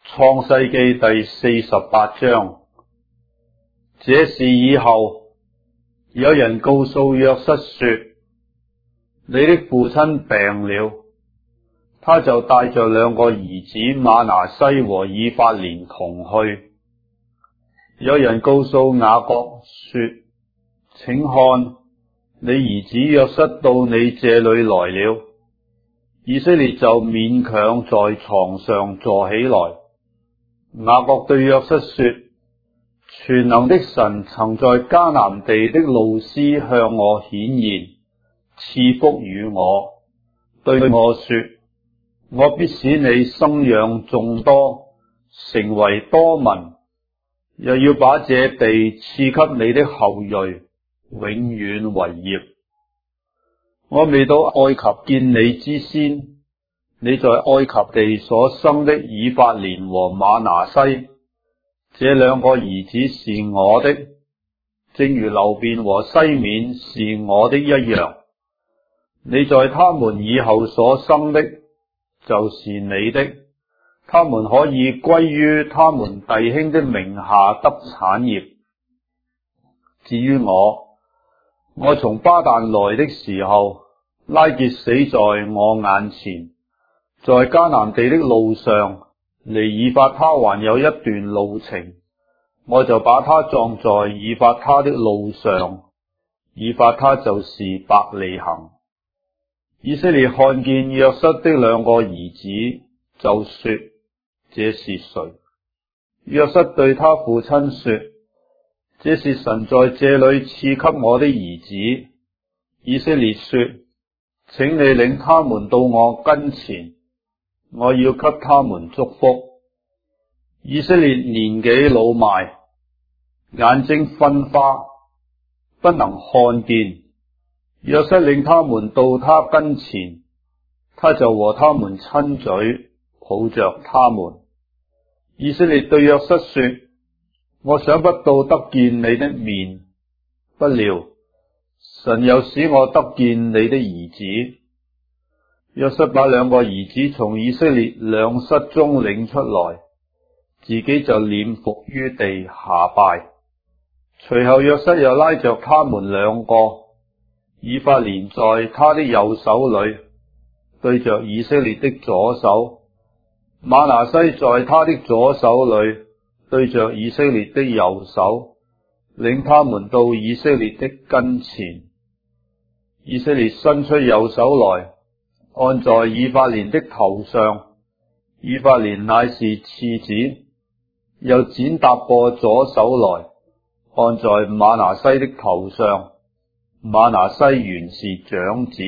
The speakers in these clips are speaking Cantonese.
創世記第48章。這事以後，有人告訴約瑟說：你的父親病了。他就帶着兩個兒子瑪拿西和以法蓮同去。有人告訴雅各說：請看，你兒子約瑟到你這裏來了。以色列就勉強在床上坐起來。雅各對約瑟說：全能的神曾在迦南地的路斯向我顯現，賜福與我，對我說：我必使你生養眾多，成為多民，又要把這地賜給你的後裔，永遠為業。我未到埃及見你之先，你在埃及地所生的以法蓮和瑪拿西，這兩個兒子是我的，正如流便和西緬是我的一樣。你在他們以後所生的，就是你的，他們可以歸於他們弟兄的名下得產業。至於我從巴旦來的時候，拉結死在我眼前，在迦南地的路上，離以法他還有一段路程，我就把他葬在以法他的路上。以法他就是伯利恆。以色列看見約瑟的兩個兒子，就說：這是誰？約瑟對他父親說：這是神在這裏賜給我的兒子。以色列說：請你領他們到我跟前，我要給他們祝福。以色列年紀老邁，眼睛昏花，不能看見。約瑟領他們到他跟前，他就和他們親嘴，抱着他們。以色列對約瑟說：我想不到得見你的面，不料神又使我得見你的兒子。約瑟把兩個兒子從以色列兩室中領出來，自己就臉伏於地下拜。隨後約瑟又拉着他們兩個，以法蓮在他的右手裏，對着以色列的左手；瑪拿西在他的左手裏，對着以色列的右手，領他們到以色列的跟前。以色列伸出右手來，按在以法蓮的頭上。以法蓮乃是次子，又剪搭過左手來，按在瑪拿西的頭上。瑪拿西原是長子。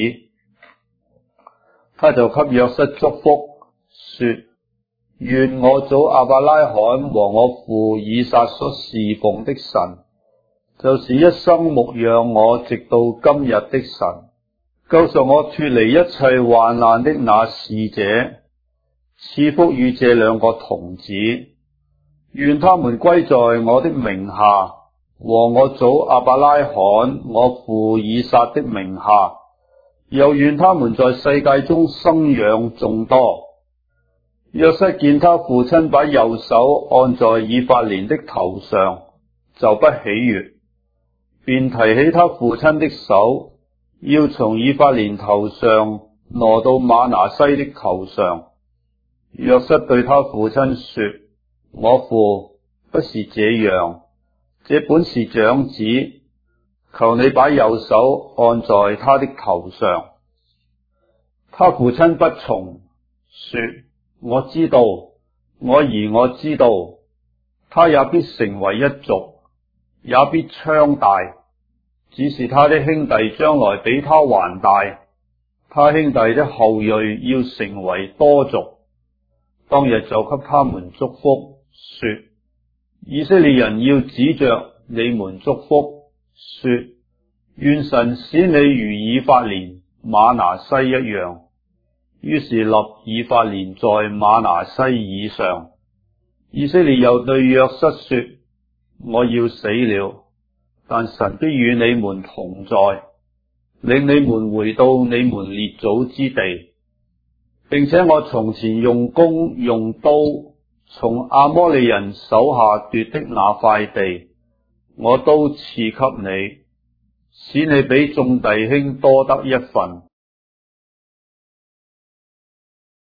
他就給約瑟祝福，說：願我祖亞伯拉罕和我父以撒所侍奉的神，就是一生牧養我直到今日的神，救贖我脫離一切患難的那使者，賜福與這兩個童子。願他們歸在我的名下，和我祖亞伯拉罕、我父以撒的名下，又願他們在世界中生養眾多。約瑟見他父親把右手按在以法蓮的頭上，就不喜悅，便提起他父親的手，要從以法蓮頭上挪到瑪拿西的頭上。約瑟對他父親說：我父，不是這樣，這本是長子，求你把右手按在他的頭上。他父親不從，說：我知道，我兒我知道，他也必成為一族，也必昌大，只是他的兄弟將來比他還大，他兄弟的後裔要成為多族。當日就給他們祝福，說：以色列人要指着你們祝福，說：願神使你如以法蓮、瑪拿西一樣。於是立以法蓮在瑪拿西以上。以色列又對約瑟說：我要死了，但神必與你們同在，領你們回到你們列祖之地。並且我從前用弓用刀從阿摩利人手下奪的那塊地，我都賜給你，使你比眾弟兄多得一份。